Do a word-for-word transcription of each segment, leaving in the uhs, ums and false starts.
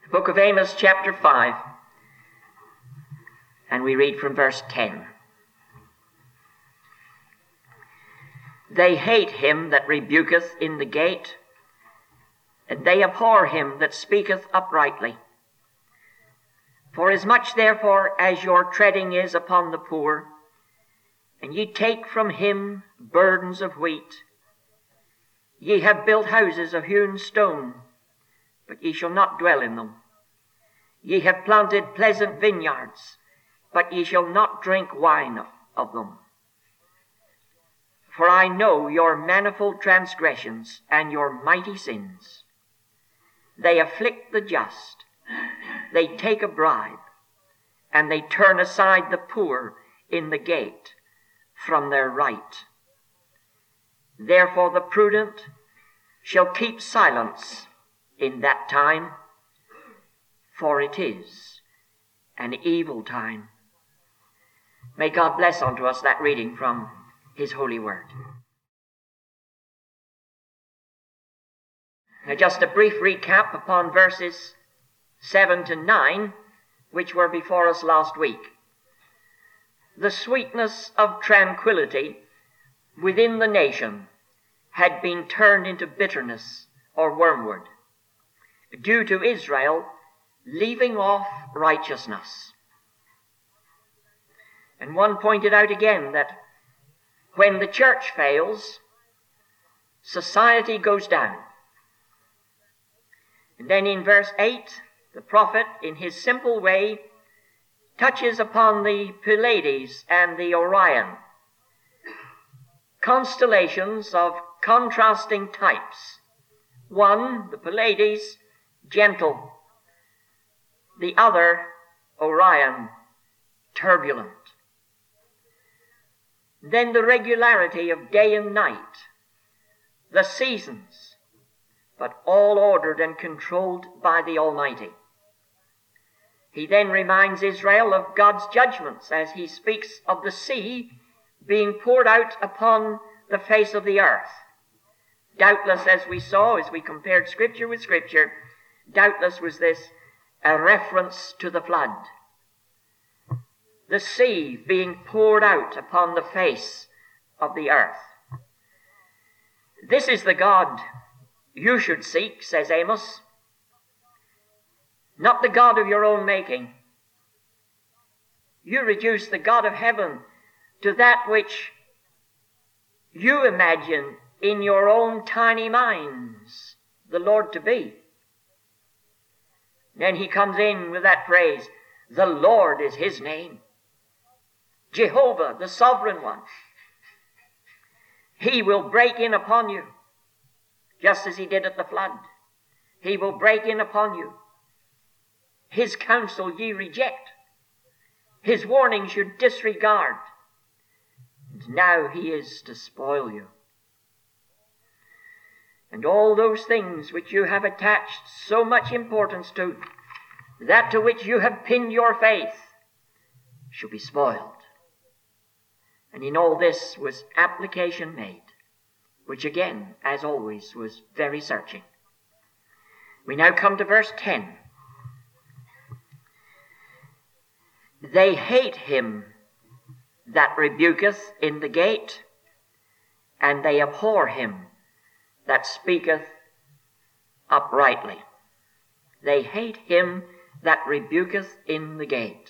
The book of Amos, chapter five, and we read from verse ten. They hate him that rebuketh in the gate, and they abhor him that speaketh uprightly. Forasmuch therefore as your treading is upon the poor, and ye take from him burdens of wheat, ye have built houses of hewn stone, but ye shall not dwell in them. Ye have planted pleasant vineyards, but ye shall not drink wine of, of them. For I know your manifold transgressions and your mighty sins. They afflict the just, they take a bribe, and they turn aside the poor in the gate from their right. Therefore the prudent shall keep silence in that time, for it is an evil time. May God bless unto us that reading from his holy word. Now just a brief recap upon verses seven to nine, which were before us last week. The sweetness of tranquility within the nation had been turned into bitterness or wormwood, due to Israel leaving off righteousness. And one pointed out again that when the church fails, society goes down. And then in verse eight, the prophet, in his simple way, touches upon the Pleiades and the Orion, constellations of contrasting types. One, the Pleiades, gentle. The other, Orion, turbulent. Then the regularity of day and night, the seasons, but all ordered and controlled by the Almighty. He then reminds Israel of God's judgments as he speaks of the sea being poured out upon the face of the earth. Doubtless, as we saw, as we compared Scripture with Scripture, doubtless was this a reference to the flood. The sea being poured out upon the face of the earth. This is the God you should seek, says Amos, not the God of your own making. You reduce the God of heaven to that which you imagine in your own tiny minds the Lord to be. Then he comes in with that phrase, the Lord is his name. Jehovah, the sovereign one. He will break in upon you, just as he did at the flood. He will break in upon you. His counsel ye reject. His warnings you disregard. And now he is to spoil you. And all those things which you have attached so much importance to, that to which you have pinned your faith, shall be spoiled. And in all this was application made, which again, as always, was very searching. We now come to verse ten. They hate him that rebuketh in the gate, and they abhor him that speaketh uprightly. They hate him that rebuketh in the gate.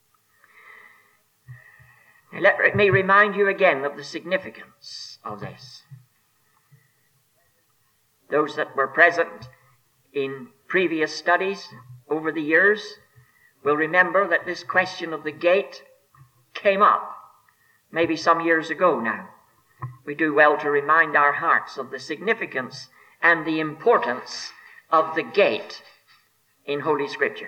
Now let me remind you again of the significance of this. Those that were present in previous studies over the years will remember that this question of the gate came up maybe some years ago now. We do well to remind our hearts of the significance and the importance of the gate in Holy Scripture.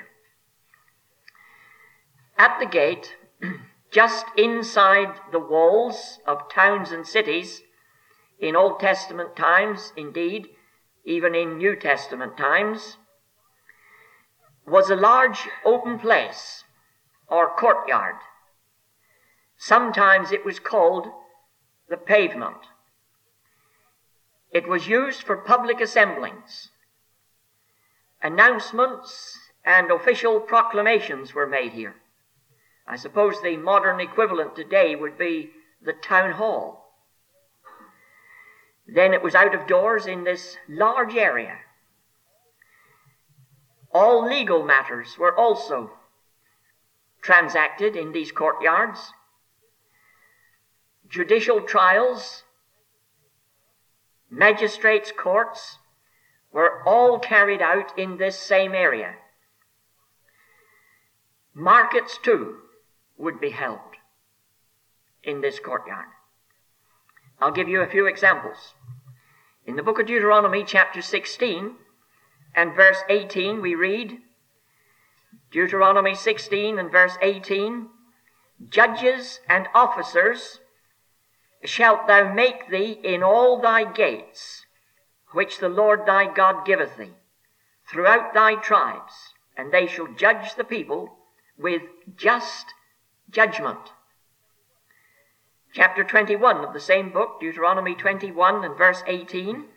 At the gate, just inside the walls of towns and cities, in Old Testament times, indeed, even in New Testament times, was a large open place or courtyard. Sometimes it was called the pavement. It was used for public assemblings, announcements and official proclamations were made here. I suppose the modern equivalent today would be the town hall. Then it was out of doors in this large area. All legal matters were also transacted in these courtyards. Judicial trials, magistrates' courts were all carried out in this same area. Markets, too, would be held in this courtyard. I'll give you a few examples. In the book of Deuteronomy, chapter sixteen and verse eighteen, we read, Deuteronomy sixteen and verse eighteen, "Judges and officers shalt thou make thee in all thy gates, which the Lord thy God giveth thee, throughout thy tribes, and they shall judge the people with just judgment." Chapter twenty-one of the same book, Deuteronomy twenty-one and verse eighteen,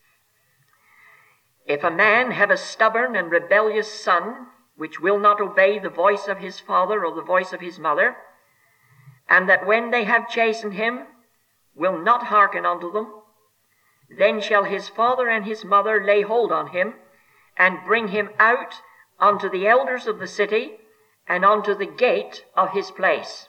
"If a man have a stubborn and rebellious son, which will not obey the voice of his father or the voice of his mother, and that when they have chastened him, will not hearken unto them, then shall his father and his mother lay hold on him, and bring him out unto the elders of the city, and unto the gate of his place."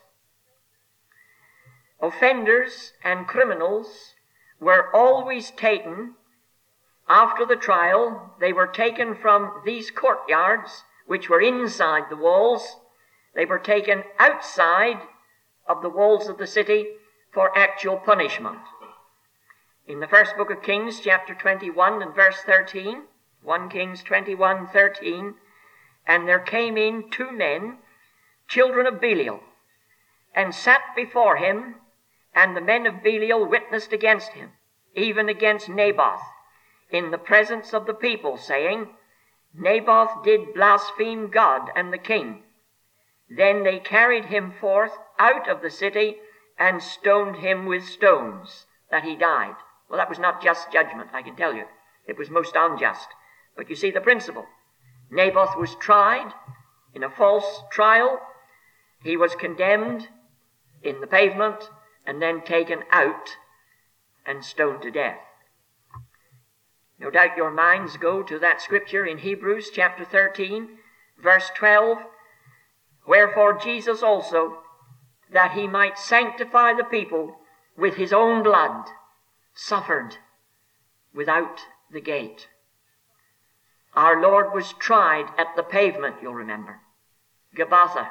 Offenders and criminals were always taken after the trial. They were taken from these courtyards, which were inside the walls. They were taken outside of the walls of the city for actual punishment. In the first book of Kings, chapter twenty-one and verse thirteen, First Kings twenty-one, thirteen, "And there came in two men, children of Belial, and sat before him, and the men of Belial witnessed against him, even against Naboth, in the presence of the people, saying, Naboth did blaspheme God and the king. Then they carried him forth out of the city, and stoned him with stones, that he died." Well, that was not just judgment, I can tell you. It was most unjust. But you see the principle. Naboth was tried in a false trial. He was condemned in the pavement, and then taken out and stoned to death. No doubt your minds go to that scripture in Hebrews chapter thirteen, verse twelve, "Wherefore Jesus also, that he might sanctify the people with his own blood, suffered without the gate." Our Lord was tried at the pavement, you'll remember, Gabbatha,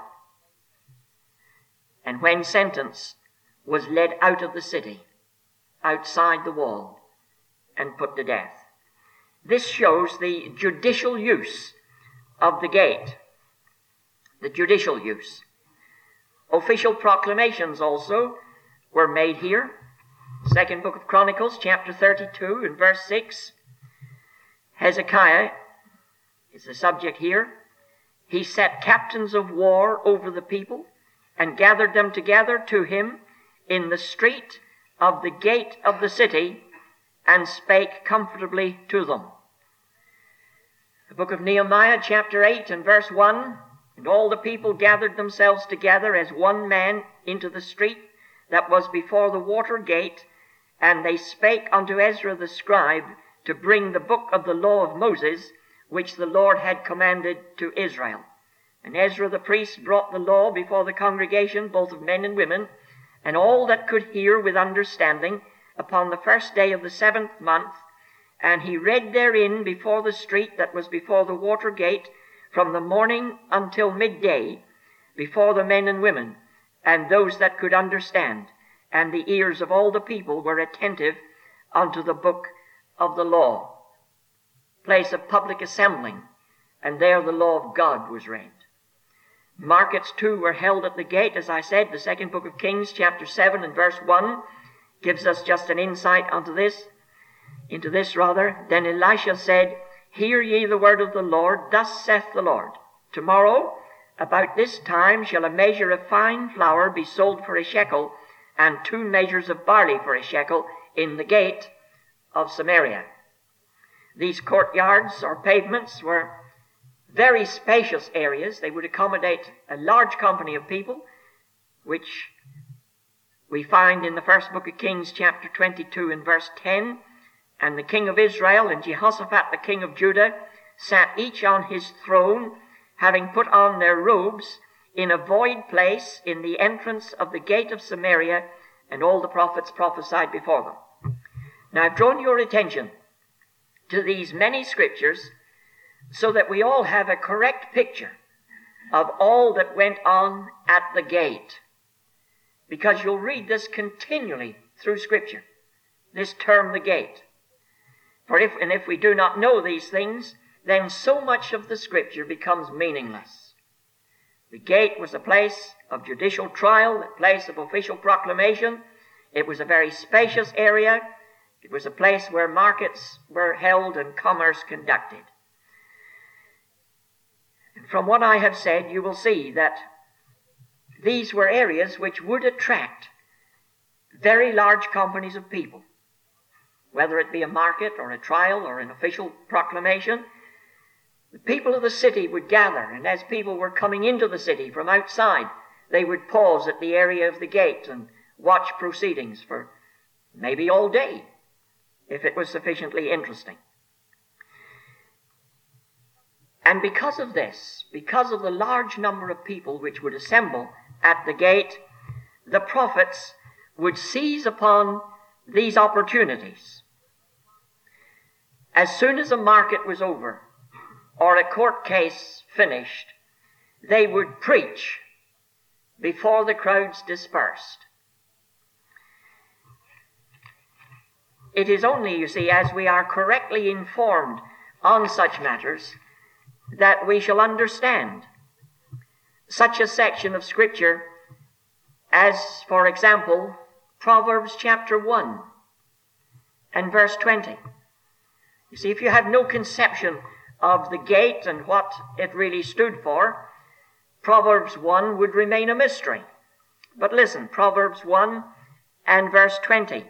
and when sentenced, was led out of the city, outside the wall, and put to death. This shows the judicial use of the gate. The judicial use. Official proclamations also were made here. Second book of Chronicles, chapter thirty-two and verse six. Hezekiah is the subject here. "He set captains of war over the people, and gathered them together to him in the street of the gate of the city, and spake comfortably to them." The book of Nehemiah, chapter eight and verse one, "And all the people gathered themselves together as one man into the street that was before the water gate, and they spake unto Ezra the scribe to bring the book of the law of Moses, which the Lord had commanded to Israel. And Ezra the priest brought the law before the congregation, both of men and women, and all that could hear with understanding, upon the first day of the seventh month. And he read therein before the street that was before the water gate, from the morning until midday, before the men and women, and those that could understand. And the ears of all the people were attentive unto the book of the law." Place of public assembling, and there the law of God was read. Markets, too, were held at the gate, as I said. The second book of Kings, chapter seven and verse one, gives us just an insight onto this, into this rather. "Then Elisha said, Hear ye the word of the Lord, thus saith the Lord, Tomorrow, about this time, shall a measure of fine flour be sold for a shekel, and two measures of barley for a shekel, in the gate of Samaria." These courtyards or pavements were very spacious areas. They would accommodate a large company of people, which we find in the first book of Kings, chapter twenty-two and verse ten. And the king of Israel and Jehoshaphat the king of Judah sat each on his throne, having put on their robes, in a void place in the entrance of the gate of Samaria, and all the prophets prophesied before them. Now I've drawn your attention to these many scriptures so that we all have a correct picture of all that went on at the gate. Because you'll read this continually through Scripture, this term, the gate. For if, and if we do not know these things, then so much of the Scripture becomes meaningless. The gate was a place of judicial trial, a place of official proclamation. It was a very spacious area. It was a place where markets were held and commerce conducted. And from what I have said, you will see that these were areas which would attract very large companies of people. Whether it be a market or a trial or an official proclamation, the people of the city would gather, and as people were coming into the city from outside, they would pause at the area of the gate and watch proceedings for maybe all day, if it was sufficiently interesting. And because of this, because of the large number of people which would assemble at the gate, the prophets would seize upon these opportunities. As soon as a market was over or a court case finished, they would preach before the crowds dispersed. It is only, you see, as we are correctly informed on such matters that we shall understand such a section of Scripture as, for example, Proverbs chapter one and verse twenty. You see, if you have no conception of the gate and what it really stood for, Proverbs one would remain a mystery. But listen, Proverbs one and verse twenty.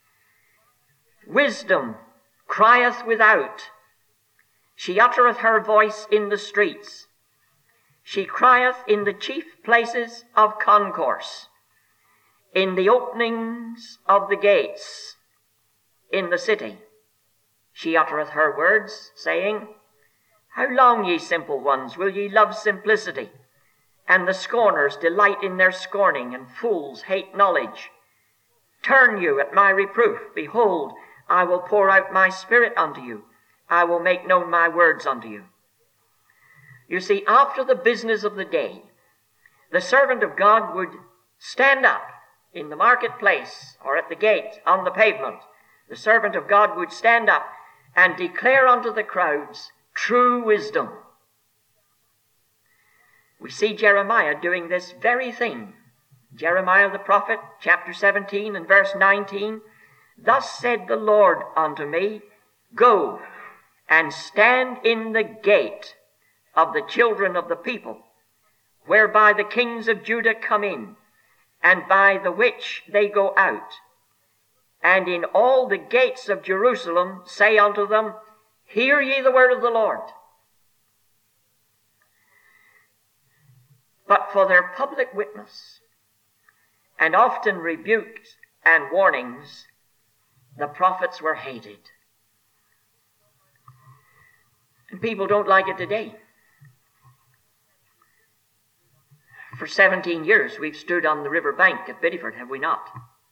Wisdom crieth without, she uttereth her voice in the streets. She crieth in the chief places of concourse, in the openings of the gates, in the city. She uttereth her words, saying, How long, ye simple ones, will ye love simplicity? And the scorners delight in their scorning, and fools hate knowledge. Turn you at my reproof. Behold, I will pour out my spirit unto you. I will make known my words unto you. You see, after the business of the day, the servant of God would stand up in the marketplace or at the gate on the pavement. The servant of God would stand up and declare unto the crowds true wisdom. We see Jeremiah doing this very thing. Jeremiah the prophet, chapter seventeen and verse nineteen, Thus said the Lord unto me, Go and stand in the gate of the children of the people, whereby the kings of Judah come in, and by the which they go out. And in all the gates of Jerusalem say unto them, Hear ye the word of the Lord. But for their public witness, and often rebukes and warnings, the prophets were hated. And people don't like it today. For seventeen years we've stood on the river bank at Bideford, have we not?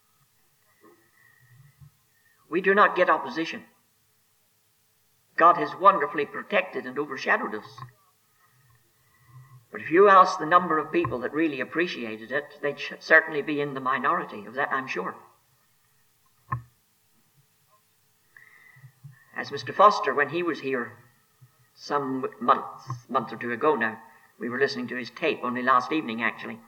We do not get opposition. God has wonderfully protected and overshadowed us. But if you ask the number of people that really appreciated it, they'd certainly be in the minority. Of that I'm sure. As Mister Foster, when he was here some month, month or two ago now, we were listening to his tape only last evening, actually.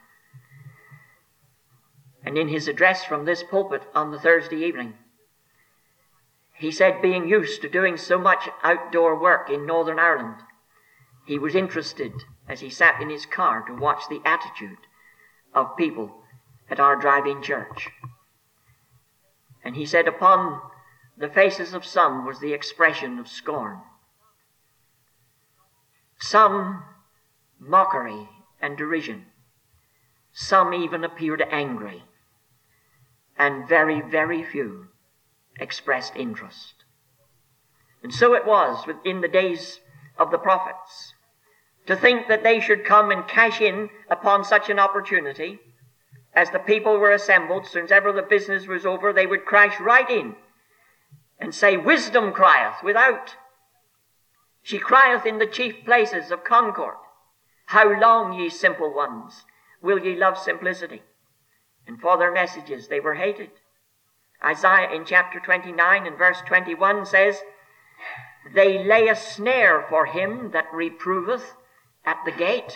And in his address from this pulpit on the Thursday evening, he said, being used to doing so much outdoor work in Northern Ireland, he was interested as he sat in his car to watch the attitude of people at our drive-in church. And he said, upon the faces of some was the expression of scorn. some mockery and derision. Some even appeared angry, and very, very few expressed interest. And so it was within the days of the prophets. To think that they should come and cash in upon such an opportunity, as the people were assembled, since ever the business was over, they would crash right in and say, "Wisdom crieth without. She crieth in the chief places of concord. How long, ye simple ones, will ye love simplicity?" And for their messages they were hated. Isaiah in chapter twenty-nine and verse twenty-one says, "They lay a snare for him that reproveth at the gate."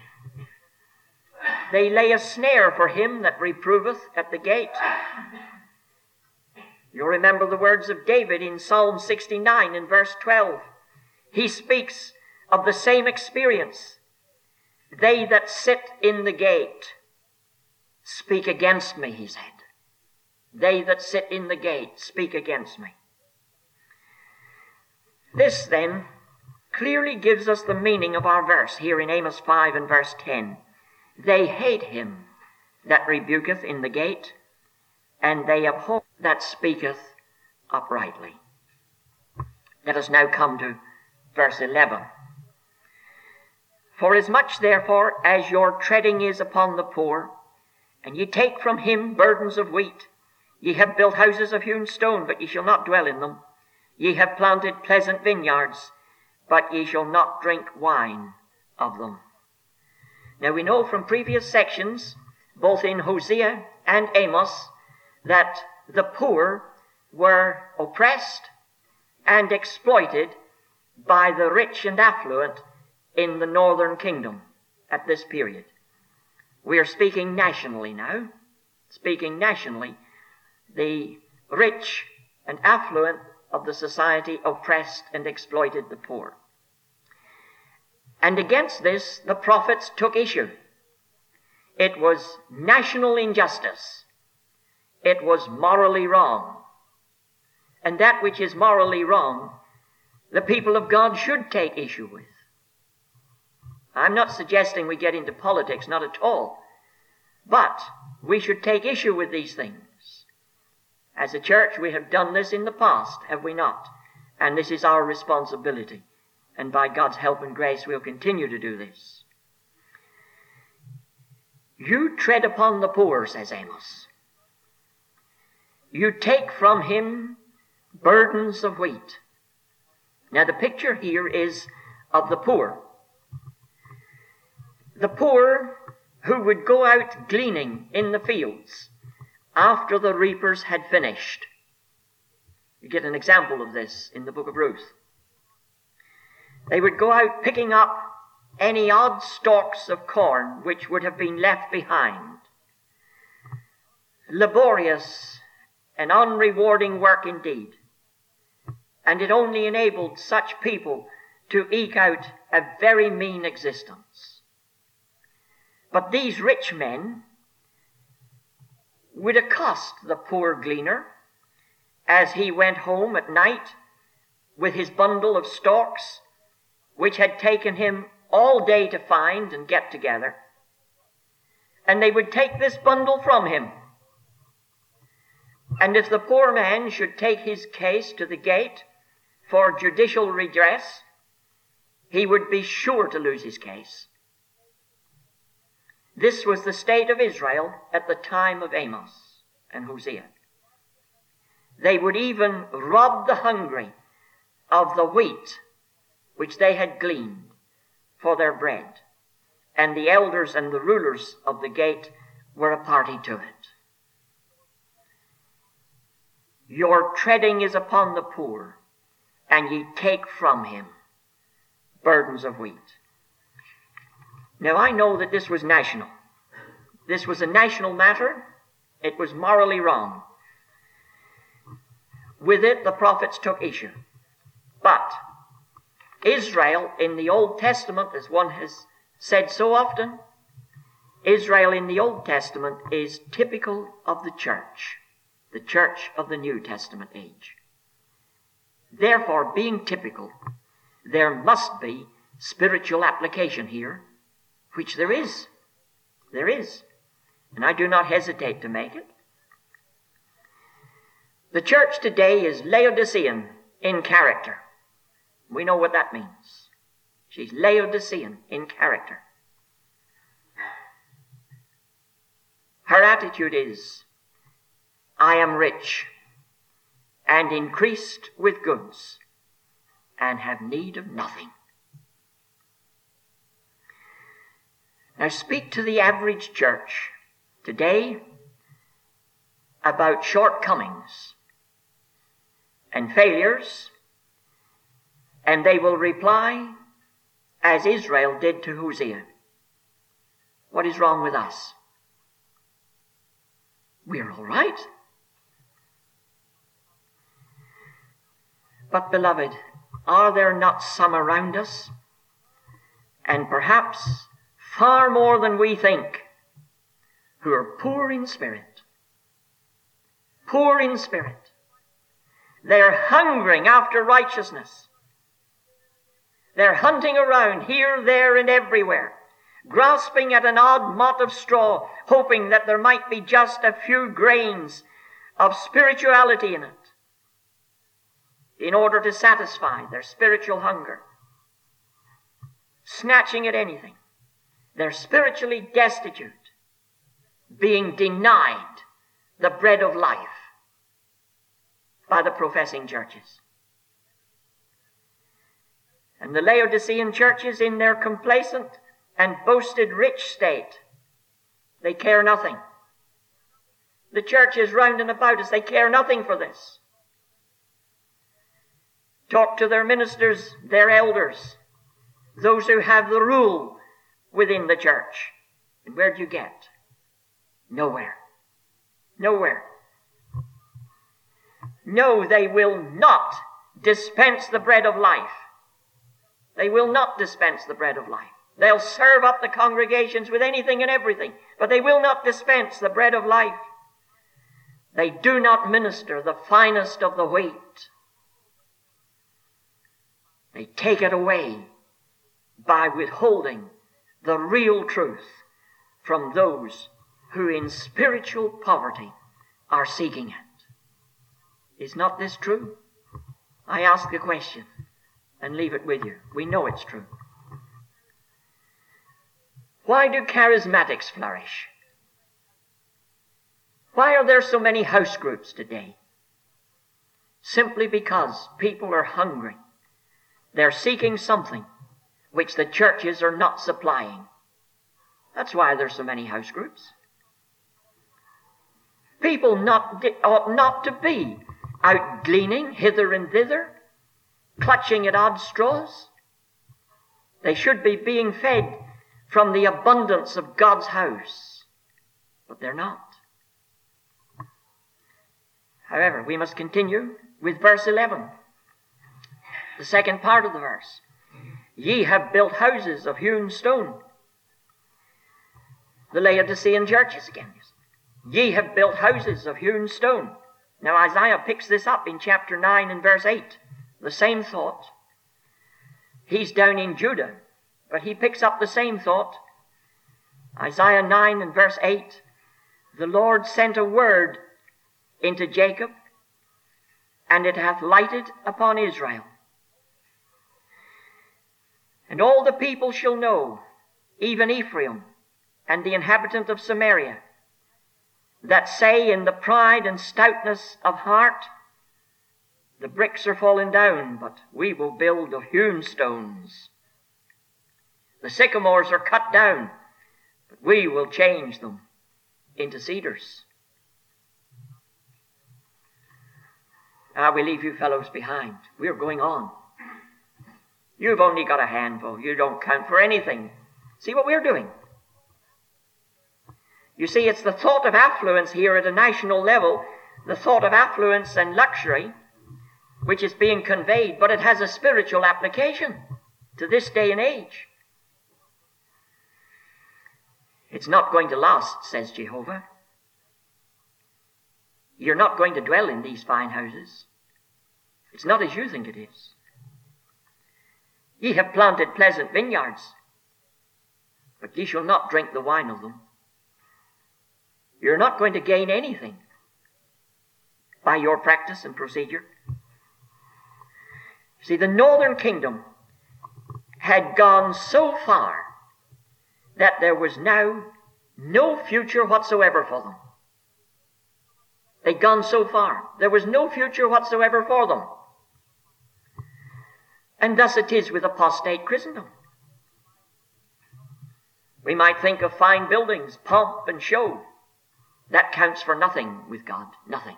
They lay a snare for him that reproveth at the gate. You'll remember the words of David in Psalm sixty-nine and verse twelve. He speaks of the same experience. "They that sit in the gate speak against me," he said. "They that sit in the gate speak against me." This, then, clearly gives us the meaning of our verse here in Amos five and verse ten. "They hate him that rebuketh in the gate, and they abhor that speaketh uprightly." Let us now come to verse eleven. "Forasmuch therefore as your treading is upon the poor, and ye take from him burdens of wheat, ye have built houses of hewn stone, but ye shall not dwell in them. Ye have planted pleasant vineyards, but ye shall not drink wine of them." Now we know from previous sections, both in Hosea and Amos, that the poor were oppressed and exploited by the rich and affluent in the northern kingdom at this period. We are speaking nationally now. Speaking nationally, the rich and affluent of the society oppressed and exploited the poor. And against this, the prophets took issue. It was national injustice. It was morally wrong. And that which is morally wrong, the people of God should take issue with. I'm not suggesting we get into politics, not at all. But we should take issue with these things. As a church, we have done this in the past, have we not? And this is our responsibility. And by God's help and grace, we'll continue to do this. "You tread upon the poor," says Amos. "You take from him burdens of wheat." Now the picture here is of the poor. The poor who would go out gleaning in the fields after the reapers had finished. You get an example of this in the book of Ruth. They would go out picking up any odd stalks of corn which would have been left behind. Laborious and unrewarding work indeed. And it only enabled such people to eke out a very mean existence. But these rich men would accost the poor gleaner as he went home at night with his bundle of stalks, which had taken him all day to find and get together. And they would take this bundle from him. And if the poor man should take his case to the gate for judicial redress, he would be sure to lose his case. This was the state of Israel at the time of Amos and Hosea. They would even rob the hungry of the wheat which they had gleaned for their bread, and the elders and the rulers of the gate were a party to it. Your treading is upon the poor, and ye take from him burdens of wheat. Now I know that this was national. This was a national matter. It was morally wrong. With it, the prophets took issue. But Israel in the Old Testament, as one has said so often, Israel in the Old Testament is typical of the church, the church of the New Testament age. Therefore, being typical, there must be spiritual application here, which there is. There is. And I do not hesitate to make it. The church today is Laodicean in character. We know what that means. She's Laodicean in character. Her attitude is, I am rich and increased with goods and have need of nothing. Now speak to the average church today about shortcomings and failures, and they will reply as Israel did to Hosea. What is wrong with us? We're all right. But, beloved, are there not some around us, and perhaps far more than we think, who are poor in spirit? Poor in spirit. They're hungering after righteousness. They're hunting around here, there, and everywhere, grasping at an odd mott of straw, hoping that there might be just a few grains of spirituality in it, in order to satisfy their spiritual hunger. Snatching at anything. They're spiritually destitute, being denied the bread of life by the professing churches. And the Laodicean churches, in their complacent and boasted rich state, they care nothing. The churches round and about us, they care nothing for this. Talk to their ministers, their elders, those who have the rule within the church. And where do you get? Nowhere. Nowhere. No, they will not dispense the bread of life. They will not dispense the bread of life. They'll serve up the congregations with anything and everything, but they will not dispense the bread of life. They do not minister the finest of the wheat. They take it away by withholding the real truth from those who in spiritual poverty are seeking it. Is not this true? I ask the question and leave it with you. We know it's true. Why do charismatics flourish? Why are there so many house groups today? Simply because people are hungry. They're seeking something which the churches are not supplying. That's why there's so many house groups. People not, ought not to be out gleaning hither and thither, clutching at odd straws. They should be being fed from the abundance of God's house, but they're not. However, we must continue with verse eleven, the second part of the verse. Ye have built houses of hewn stone. The Laodicean churches again. Ye have built houses of hewn stone. Now Isaiah picks this up in chapter nine and verse eight. The same thought. He's down in Judah, but he picks up the same thought. Isaiah nine and verse eight. The Lord sent a word into Jacob, and it hath lighted upon Israel. And all the people shall know, even Ephraim and the inhabitant of Samaria, that say in the pride and stoutness of heart, the bricks are fallen down, but we will build of hewn stones. The sycamores are cut down, but we will change them into cedars. Ah, we leave you fellows behind. We're going on. You've only got a handful. You don't count for anything. See what we're doing? You see, it's the thought of affluence here at a national level, the thought of affluence and luxury, which is being conveyed, but it has a spiritual application to this day and age. It's not going to last, says Jehovah. You're not going to dwell in these fine houses. It's not as you think it is. Ye have planted pleasant vineyards, but ye shall not drink the wine of them. You're not going to gain anything by your practice and procedure. See, the northern kingdom had gone so far that there was now no future whatsoever for them. They'd gone so far. There was no future whatsoever for them. And thus it is with apostate Christendom. We might think of fine buildings, pomp and show. That counts for nothing with God, nothing.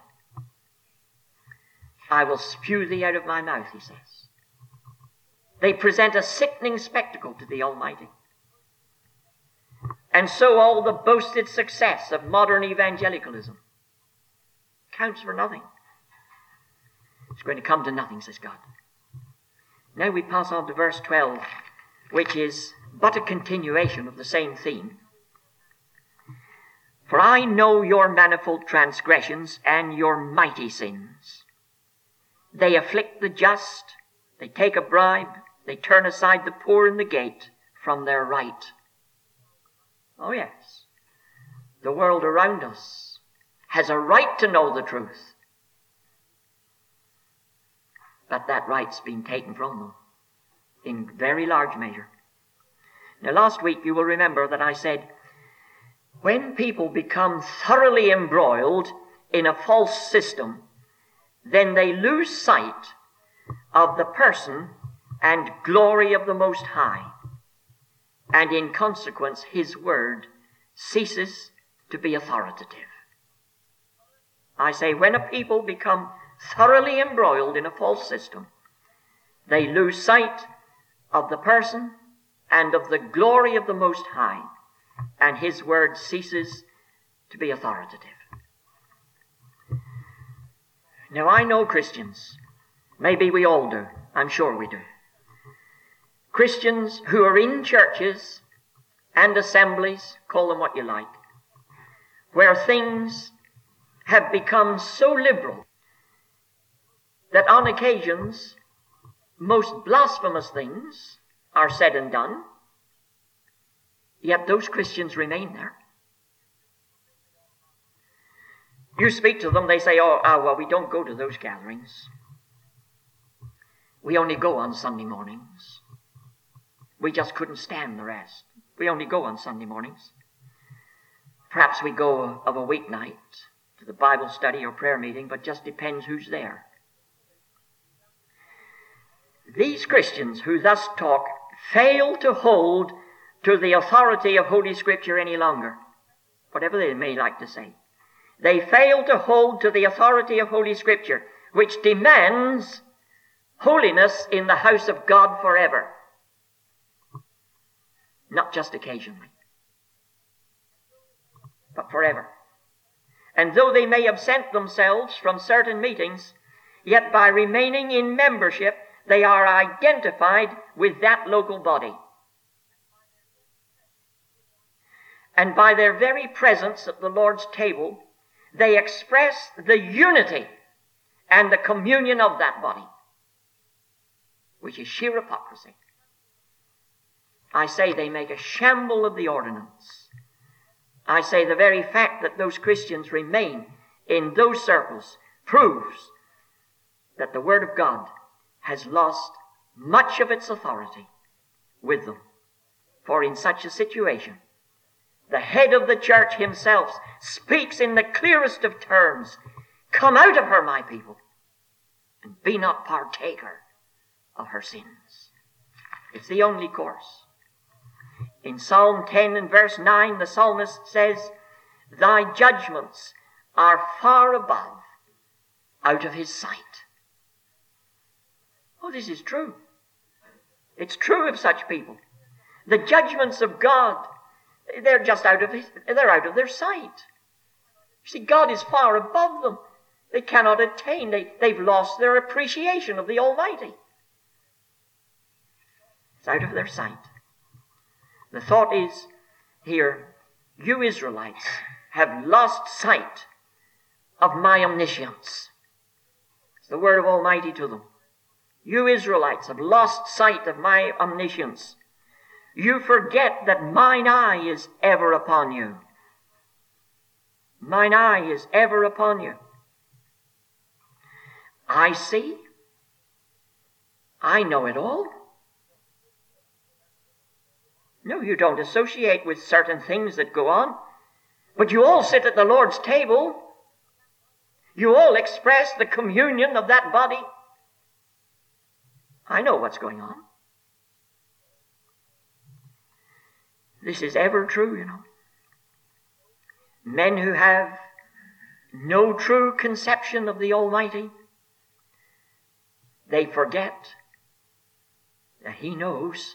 I will spew thee out of my mouth, he says. They present a sickening spectacle to the Almighty. And so all the boasted success of modern evangelicalism counts for nothing. It's going to come to nothing, says God. Now we pass on to verse twelve, which is but a continuation of the same theme. For I know your manifold transgressions and your mighty sins. They afflict the just, they take a bribe, they turn aside the poor in the gate from their right. Oh yes, the world around us has a right to know the truth. But that right's been taken from them in very large measure. Now last week you will remember that I said, when people become thoroughly embroiled in a false system, then they lose sight of the person and glory of the Most High. And in consequence, his word ceases to be authoritative. I say, when a people become thoroughly embroiled in a false system, they lose sight of the person and of the glory of the Most High, and his word ceases to be authoritative. Now, I know Christians, maybe we all do, I'm sure we do, Christians who are in churches and assemblies, call them what you like, where things have become so liberal that on occasions most blasphemous things are said and done, yet those Christians remain there. You speak to them, they say, oh, oh, well, we don't go to those gatherings. We only go on Sunday mornings. We just couldn't stand the rest. We only go on Sunday mornings. Perhaps we go of a weeknight to the Bible study or prayer meeting, but just depends who's there. These Christians who thus talk fail to hold to the authority of Holy Scripture any longer, whatever they may like to say. They fail to hold to the authority of Holy Scripture, which demands holiness in the house of God forever, not just occasionally, but forever. And though they may absent themselves from certain meetings, yet by remaining in membership, they are identified with that local body. And by their very presence at the Lord's table, they express the unity and the communion of that body, which is sheer hypocrisy. I say they make a shamble of the ordinance. I say the very fact that those Christians remain in those circles proves that the Word of God has lost much of its authority with them. For in such a situation, the head of the church himself speaks in the clearest of terms, come out of her, my people, and be not partaker of her sins. It's the only course. In Psalm ten and verse nine, the psalmist says, thy judgments are far above, out of his sight. Oh, this is true. It's true of such people. The judgments of God, they're just out of his, they're out of their sight. See, God is far above them. They cannot attain, they, they've lost their appreciation of the Almighty. It's out of their sight. The thought is here, you Israelites have lost sight of my omniscience. It's the word of Almighty to them. You Israelites have lost sight of my omniscience. You forget that mine eye is ever upon you. Mine eye is ever upon you. I see. I know it all. No, you don't associate with certain things that go on, but you all sit at the Lord's table. You all express the communion of that body. I know what's going on. This is ever true, you know. Men who have no true conception of the Almighty, they forget that He knows.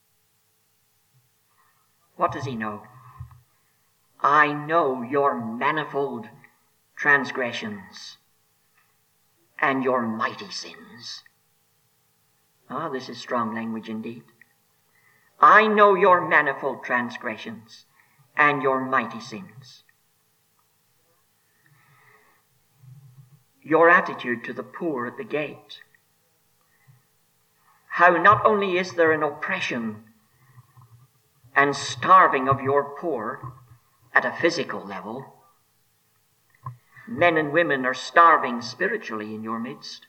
What does He know? I know your manifold transgressions and your mighty sins. Ah, this is strong language indeed. I know your manifold transgressions and your mighty sins. Your attitude to the poor at the gate. How not only is there an oppression and starving of your poor at a physical level, men and women are starving spiritually in your midst.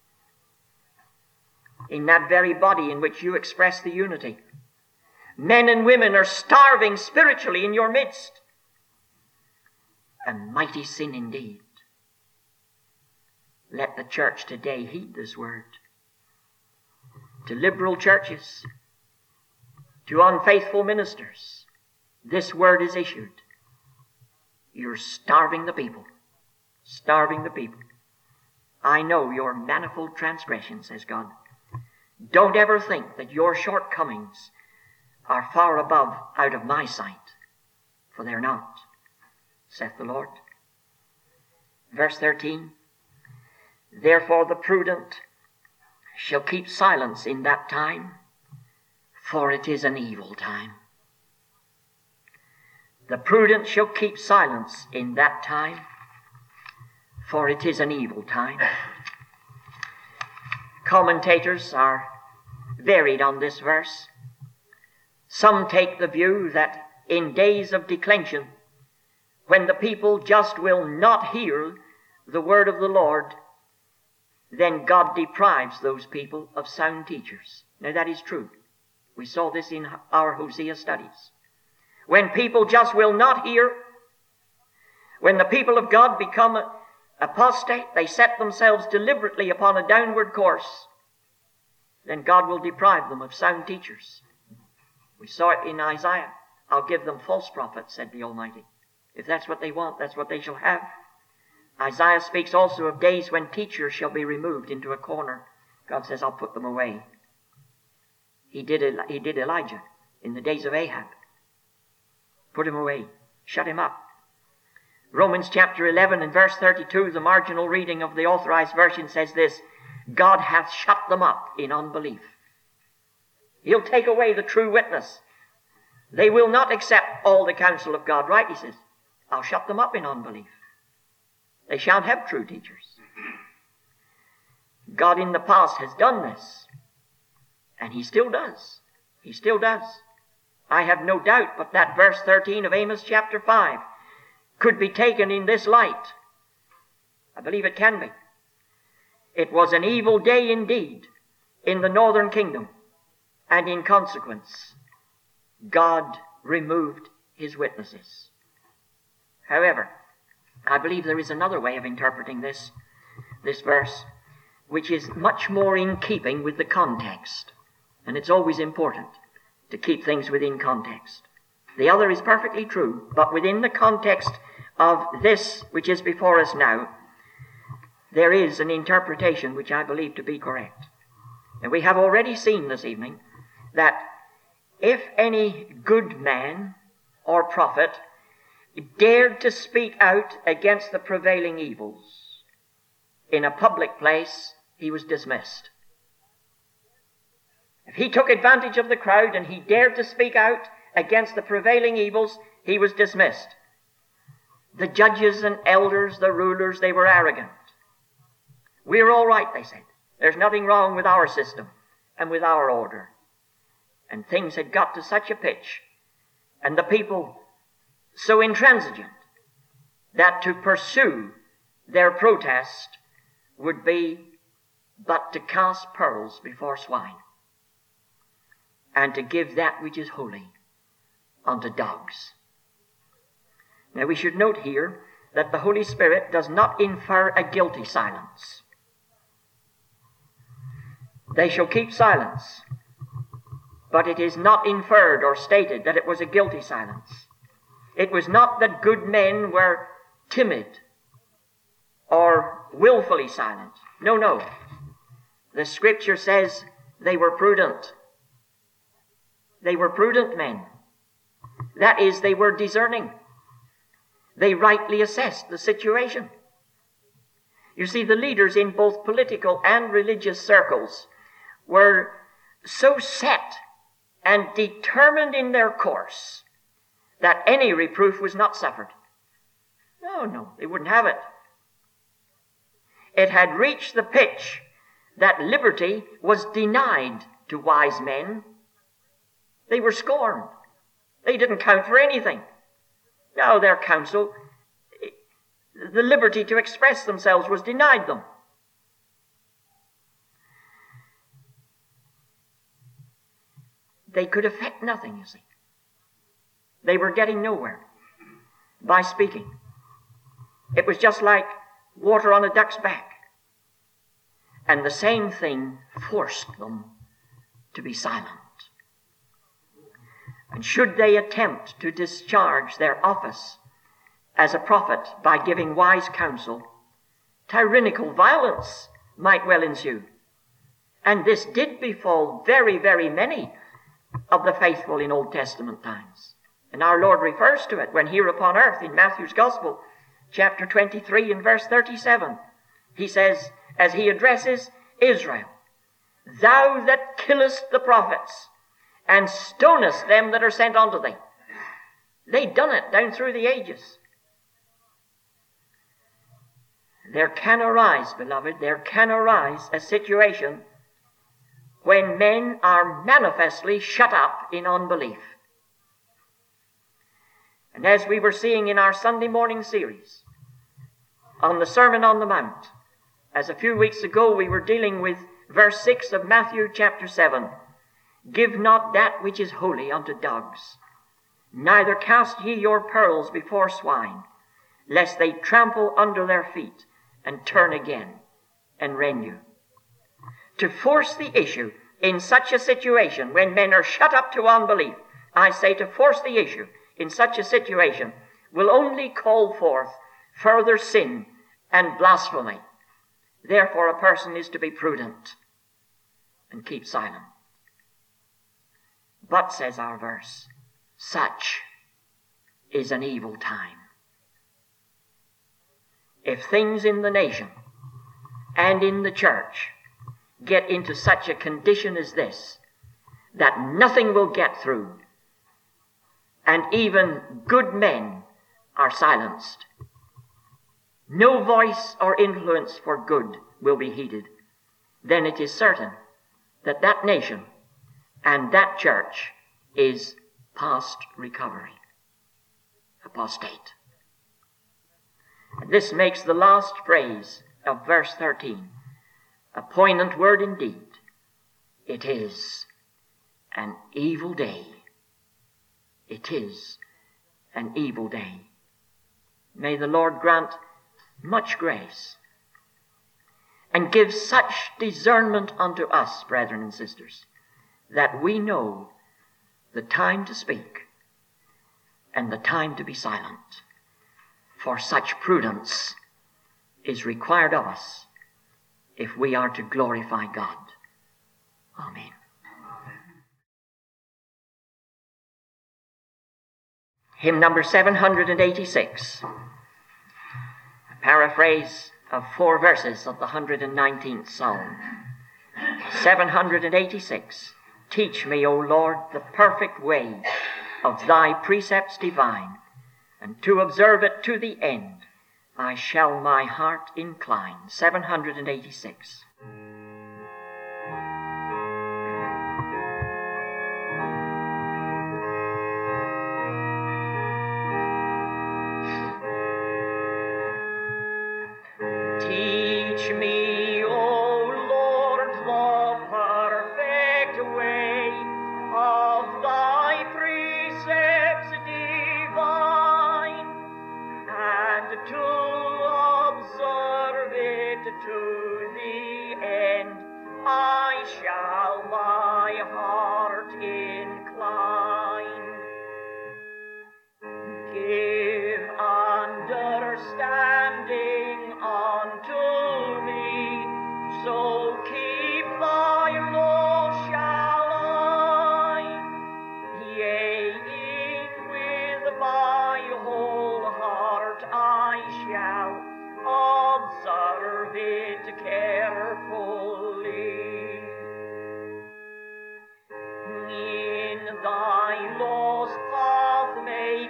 In that very body in which you express the unity, men and women are starving spiritually in your midst. A mighty sin indeed. Let the church today heed this word. To liberal churches, to unfaithful ministers, this word is issued. You're starving the people. Starving the people. I know your manifold transgressions, says God. Don't ever think that your shortcomings are far above out of my sight, for they're not, saith the Lord. Verse thirteen, therefore the prudent shall keep silence in that time, for it is an evil time. The prudent shall keep silence in that time, for it is an evil time. Commentators are varied on this verse. Some take the view that in days of declension, when the people just will not hear the word of the Lord, then God deprives those people of sound teachers. Now that is true. We saw this in our Hosea studies. When people just will not hear, when the people of God become apostate, they set themselves deliberately upon a downward course, then God will deprive them of sound teachers. We saw it in Isaiah. I'll give them false prophets, said the Almighty. If that's what they want, that's what they shall have. Isaiah speaks also of days when teachers shall be removed into a corner. God says, I'll put them away. He did, he did Elijah in the days of Ahab. Put him away. Shut him up. Romans chapter eleven and verse thirty-two, the marginal reading of the Authorized Version says this, God hath shut them up in unbelief. He'll take away the true witness. They will not accept all the counsel of God. Right, he says, I'll shut them up in unbelief. They shan't have true teachers. God in the past has done this, and He still does. He still does. I have no doubt but that verse thirteen of Amos chapter five could be taken in this light. I believe it can be. It was an evil day indeed in the northern kingdom, and in consequence, God removed His witnesses. However, I believe there is another way of interpreting this, this verse, which is much more in keeping with the context. And it's always important to keep things within context. The other is perfectly true, but within the context of this which is before us now, there is an interpretation which I believe to be correct. And we have already seen this evening that if any good man or prophet dared to speak out against the prevailing evils in a public place, he was dismissed. If he took advantage of the crowd and he dared to speak out against the prevailing evils, he was dismissed. The judges and elders, the rulers, they were arrogant. We're all right, they said. There's nothing wrong with our system and with our order. And things had got to such a pitch, and the people so intransigent, that to pursue their protest would be but to cast pearls before swine, and to give that which is holy unto dogs. Now we should note here that the Holy Spirit does not infer a guilty silence. They shall keep silence, but it is not inferred or stated that it was a guilty silence. It was not that good men were timid or willfully silent. No, no. The Scripture says they were prudent. They were prudent men. That is, they were discerning. They rightly assessed the situation. You see, the leaders in both political and religious circles were so set and determined in their course that any reproof was not suffered. No, no, they wouldn't have it. It had reached the pitch that liberty was denied to wise men. They were scorned. They didn't count for anything. No, their counsel, the liberty to express themselves was denied them. They could effect nothing, you see. They were getting nowhere by speaking. It was just like water on a duck's back. And the same thing forced them to be silent. And should they attempt to discharge their office as a prophet by giving wise counsel, tyrannical violence might well ensue. And this did befall very, very many of the faithful in Old Testament times. And our Lord refers to it when here upon earth in Matthew's Gospel, chapter twenty-three and verse thirty-seven. He says, as he addresses Israel, "Thou that killest the prophets, and stonest them that are sent unto thee." They'd done it down through the ages. There can arise, beloved, there can arise a situation when men are manifestly shut up in unbelief. And as we were seeing in our Sunday morning series on the Sermon on the Mount, as a few weeks ago we were dealing with verse six of Matthew chapter seven, "Give not that which is holy unto dogs, neither cast ye your pearls before swine, lest they trample under their feet and turn again and rend you." To force the issue in such a situation when men are shut up to unbelief, I say to force the issue in such a situation will only call forth further sin and blasphemy. Therefore a person is to be prudent and keep silent. But, says our verse, such is an evil time. If things in the nation and in the church get into such a condition as this, that nothing will get through, and even good men are silenced, no voice or influence for good will be heeded, then it is certain that that nation and that church is past recovery, apostate. And this makes the last phrase of verse thirteen a poignant word indeed. It is an evil day. It is an evil day. May the Lord grant much grace and give such discernment unto us, brethren and sisters, that we know the time to speak and the time to be silent. For such prudence is required of us if we are to glorify God. Amen. Hymn number seven hundred eighty-six, a paraphrase of four verses of the one hundred nineteenth Psalm. seven hundred eighty-six. Teach me, O Lord, the perfect way of thy precepts divine, and to observe it to the end I shall my heart incline. seven hundred eighty-six.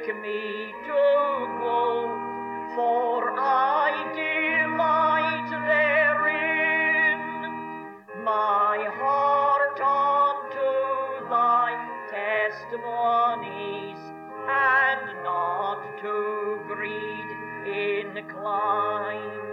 me to go, for I delight therein. My heart unto thy testimonies, and not to greed incline.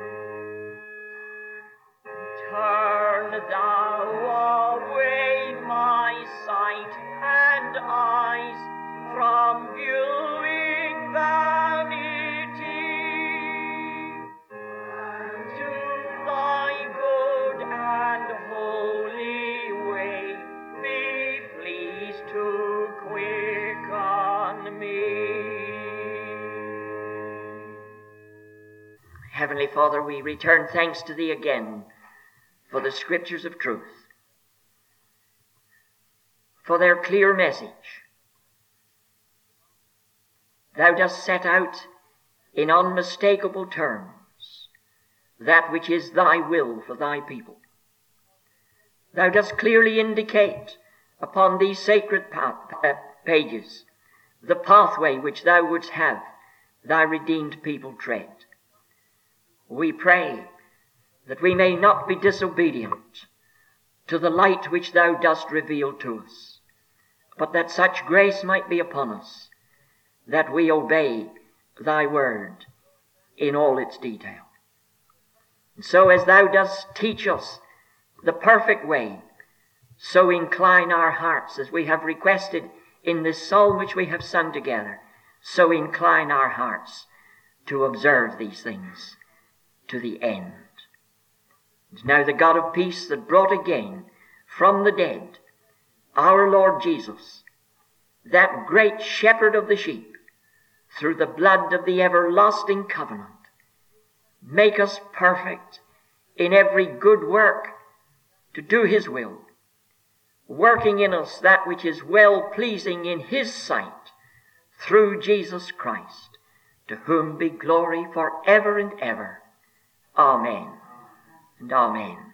Turn thou away my sight and eyes from viewing vanity, to thy good and holy way be pleased to quicken me. Heavenly Father, we return thanks to Thee again for the Scriptures of truth, for their clear message. Thou dost set out in unmistakable terms that which is Thy will for Thy people. Thou dost clearly indicate upon these sacred path, uh, pages the pathway which Thou wouldst have Thy redeemed people tread. We pray that we may not be disobedient to the light which Thou dost reveal to us, but that such grace might be upon us that we obey Thy word in all its detail. And so as Thou dost teach us the perfect way, so incline our hearts, as we have requested in this psalm which we have sung together, so incline our hearts to observe these things to the end. And now the God of peace that brought again from the dead our Lord Jesus, that great shepherd of the sheep, through the blood of the everlasting covenant, make us perfect in every good work to do His will, working in us that which is well-pleasing in His sight, through Jesus Christ, to whom be glory for ever and ever. Amen and amen.